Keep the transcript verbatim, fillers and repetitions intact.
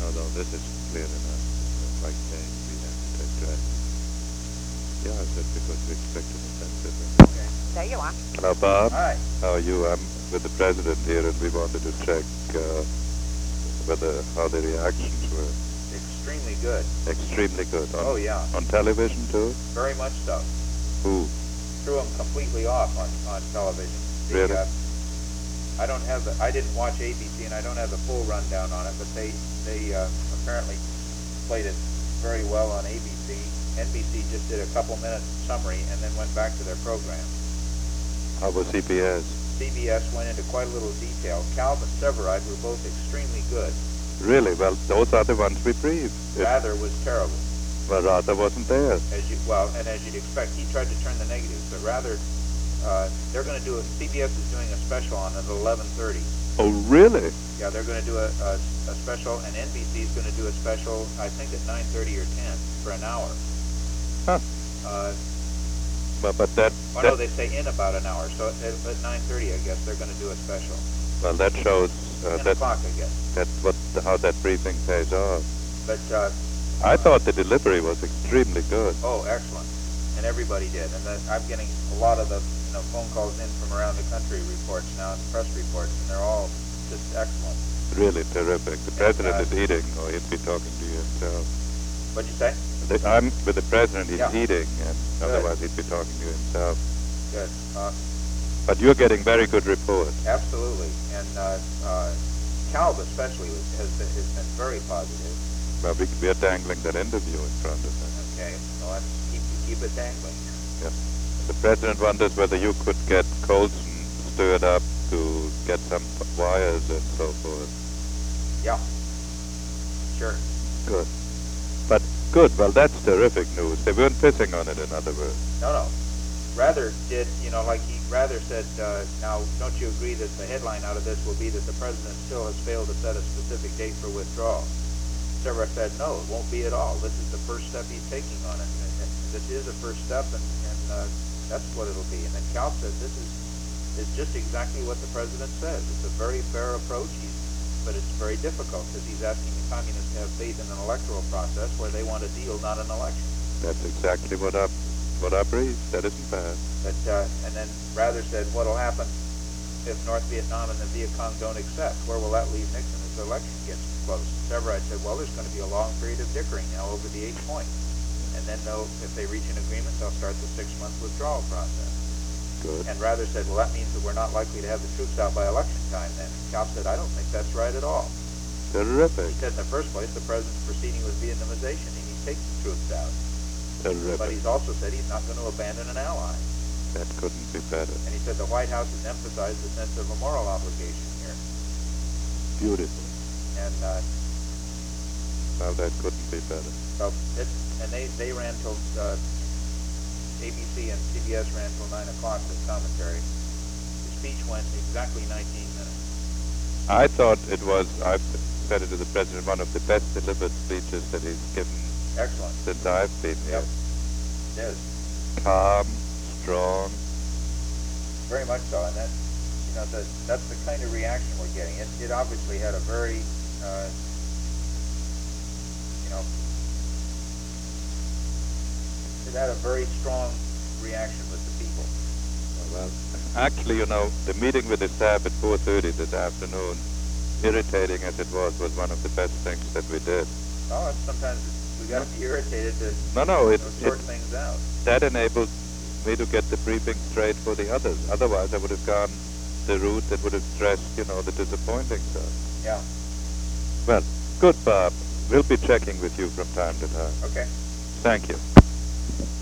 no, this is clear enough. It's like saying we have to take drugs. Yeah, I said because we expect an offensive. Okay. There you are. Hello, Bob. Hi. How are you? I'm with the president here, and we wanted to check uh, whether how the reactions were. Extremely good. Extremely good. On, oh, yeah. On television, too? Very much so. Who? Threw them completely off on, on television. The, Really? Uh, I don't have the, I didn't watch A B C, and I don't have the full rundown on it, but they, they uh, apparently played it very well on A B C. N B C just did a couple minutes summary and then went back to their program. How was C B S? C B S went into quite a little detail. Calvin Severide were both extremely good. Really? Well, those are the ones we briefed. Rather was terrible. Well, Rather wasn't there. As you, well, and as you'd expect, he tried to turn the negatives, but Rather, uh, they're going to do a, C B S is doing a special on it at eleven thirty. Oh, really? Yeah, they're going to do a, a, a special, and N B C is going to do a special, I think at nine thirty or ten, for an hour. Huh. Uh, But, but that... well, that no, they say in about an hour, so at, at nine thirty, I guess, they're going to do a special. well, that shows... Uh, ten that, o'clock, I guess. that's what, how that briefing pays off. But, uh, I thought the delivery was extremely good. oh, excellent. And everybody did. And the, I'm getting a lot of the you know, phone calls in from around the country reports now, and press reports, and they're all just excellent. Really terrific. The And, president uh, is eating, or he'd be talking to you himself. What'd you say? The, I'm with the president, he's Yeah. eating, and Good. otherwise he'd be talking to himself. Good. Uh, But you're getting very good reports. absolutely. And uh, uh, Calv especially was, has, been, has been very positive. Well, we, we are dangling that interview in front of him. Okay. So let's keep, keep it dangling. Yeah. The president wonders whether you could get Colson stirred up to get some wires and so forth. Yeah. Sure. Good. But good. Well, that's terrific news. They weren't pissing on it, in other words. No, no. Rather did, you know, like he rather said, uh, now, don't you agree that the headline out of this will be that the president still has failed to set a specific date for withdrawal? Severide said, no, it won't be at all. This is the first step he's taking on it. And, and this is a first step, and, and uh, that's what it'll be. And then Cal said, this is, is just exactly what the president says. It's a very fair approach, he's, but it's very difficult because he's asking the communists to have faith in an electoral process where they want a deal, not an election. That's exactly what I, what I briefed. That isn't bad. But, uh, and then Rather said, what'll happen if North Vietnam and the Viet Cong don't accept? Where will that leave Nixon as the election gets close? Severide said, well, there's going to be a long period of dickering now over the eight points. And then they'll, if they reach an agreement, they'll start the six-month withdrawal process. Good. And Rather said, well, that means that we're not likely to have the troops out by election time then. Cal said, I don't think that's right at all. Terrific. He said, in the first place, the president's proceeding with Vietnamization, and he's taking troops out. Terrific. But he's also said he's not going to abandon an ally. That couldn't be better. And he said the White House has emphasized the sense of a moral obligation here. Beautiful. And uh, Now that couldn't be better. so it, and they, they ran till uh, A B C and C B S ran till nine o'clock with commentary. The speech went exactly nineteen minutes. I thought it was, I've said it to the president, one of the best delivered speeches that he's given Excellent. since I've been here. Yep. It is. Calm, strong. Very much so. And that, you know, the, that's the kind of reaction we're getting. It, it obviously had a very, uh, you know, it had a very strong reaction with the people. Well, actually, you know, the meeting with the staff at four thirty this afternoon, irritating as it was, was one of the best things that we did. Oh, it's sometimes it's, we got to be irritated to No, no, it, you know, sort it, things out. that enabled me to get the briefing straight for the others. Otherwise, I would have gone the route that would have stressed, you know, the disappointing stuff. Yeah. Well, good, Bob. We'll be checking with you from time to time. Okay. Thank you.